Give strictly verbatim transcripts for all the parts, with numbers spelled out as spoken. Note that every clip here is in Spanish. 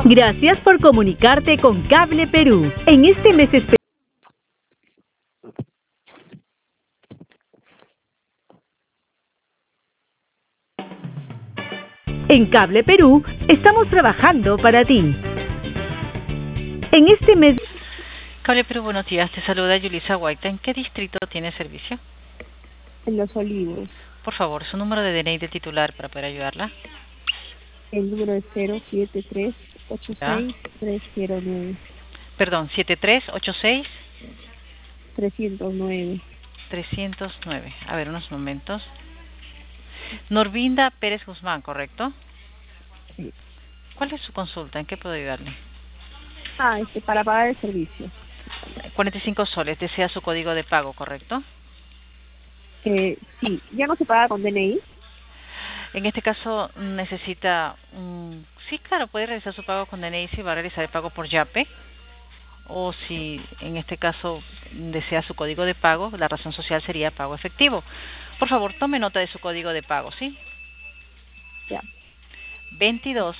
Gracias por comunicarte con Cable Perú. En este mes especial. En Cable Perú estamos trabajando para ti. En este mes. Cable Perú, buenos días. Te saluda Yulisa Guaita. ¿En qué distrito tiene servicio? En Los Olivos. Por favor, su número de D N I del titular para poder ayudarla. El número es cero siete tres ocho seis tres cero nueve. Perdón, siete tres ocho seis tres cero nueve. trescientos nueve. A ver, unos momentos. Norvinda Pérez Guzmán, ¿correcto? Sí. ¿Cuál es su consulta? ¿En qué puedo ayudarle? Ah, este, para pagar el servicio. cuarenta y cinco soles. Desea su código de pago, ¿correcto? Eh, sí, ¿ya no se paga con D N I? En este caso necesita un... Sí, claro, puede realizar su pago con D N I si va a realizar el pago por Yape. O si en este caso desea su código de pago, la razón social sería pago efectivo. Por favor, tome nota de su código de pago, ¿sí? Ya. veintidós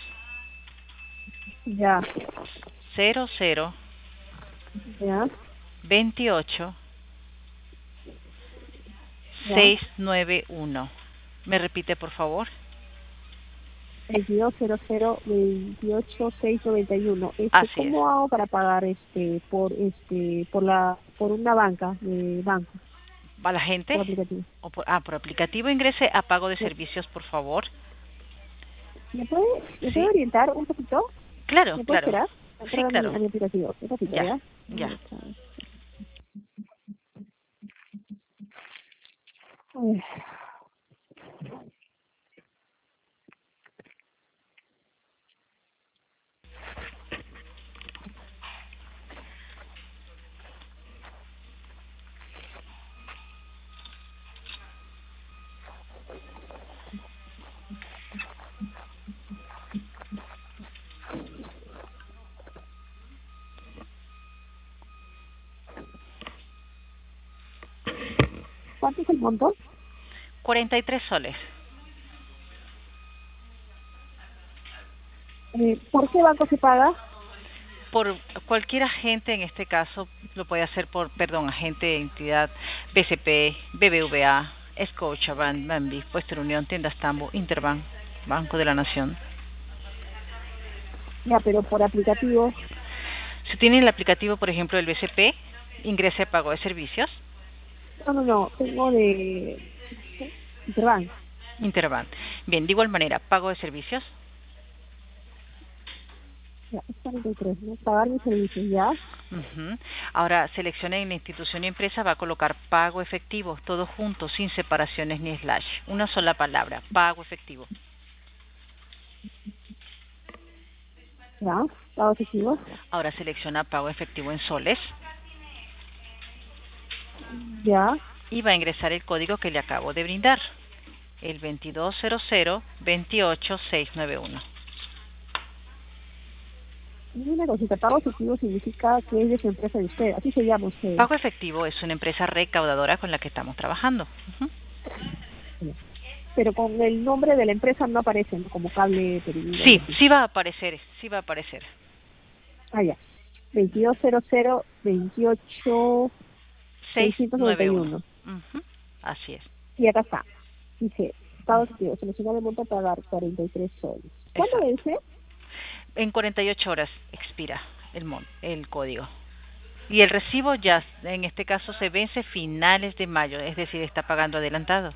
Ya. cero cero Ya. veintiocho Ya. seiscientos noventa y uno. ¿Me repite, por favor? veintidós cero cero veintiocho seiscientos noventa y uno. Este, Así ¿cómo es. hago para pagar este por este por la por una banca de banco? ¿Va la gente? Por aplicativo. O por, ah, por aplicativo ingrese a pago de Sí. servicios, por favor. ¿Me puede, me Sí. puede orientar un poquito? Claro, ¿Me puede claro. esperar? Sí, Entrar a mi, claro. a mi aplicativo. Un ratito, Ya, ¿ya? ya. Ay. ¿Cuánto es el monto? cuarenta y tres soles. Eh, ¿Por qué banco se paga? Por cualquier agente, en este caso, lo puede hacer por, perdón, agente, entidad, B C P, B B V A, Scotiabank, Banbif, Western Union, Tiendas Tambo, Interbank, Banco de la Nación. Ya, pero por aplicativo. Si tiene el aplicativo, por ejemplo, del B C P, ingrese a pago de servicios. No, no, no. Tengo de Interbank. Interbank. Bien, de igual manera, pago de servicios. Ya, es cuarenta y tres, ¿no? Pagar mis servicios, ¿ya? Uh-huh. Ahora seleccione en la institución y empresa, va a colocar pago efectivo, todo junto, sin separaciones ni slash. Una sola palabra, pago efectivo. Ya, pago efectivo. Ahora selecciona pago efectivo en soles. Ya. Y va a ingresar el código que le acabo de brindar, el veintidós cero cero veintiocho seiscientos noventa y uno. Y una cosita, pago efectivo significa que es de su empresa de usted, así se llama usted. Pago efectivo es una empresa recaudadora con la que estamos trabajando. Uh-huh. Pero con el nombre de la empresa no aparece, ¿no? Como Cable Perú. Sí, sí va a aparecer, sí va a aparecer. Ah, ya. veintidós cero cero veintiocho seiscientos noventa y uno. Uh-huh. Así es. Y acá está. Dice, pago efectivo, seleccionar el monto a pagar cuarenta y tres soles. ¿Cuándo Exacto. vence? En cuarenta y ocho horas expira el mon, el código. Y el recibo ya, en este caso, se vence finales de mayo, es decir, está pagando adelantado.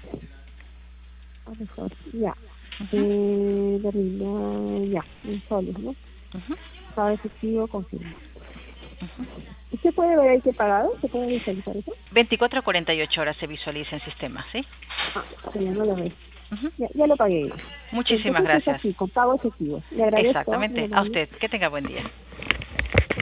A mejor, ya. Uh-huh. Eh, de rinde, ya, en soles, ¿no? Uh-huh. Pago efectivo, confirmo. Uh-huh. ¿Usted puede ver ahí qué pagado? ¿Se puede visualizar eso? veinticuatro a cuarenta y ocho horas se visualiza en sistema, ¿sí? Ah, ya no lo veo. Uh-huh. Ya, ya lo pagué. Muchísimas Entonces, gracias. Es así, con pago efectivo. Le agradezco. Exactamente. A usted. Que tenga buen día.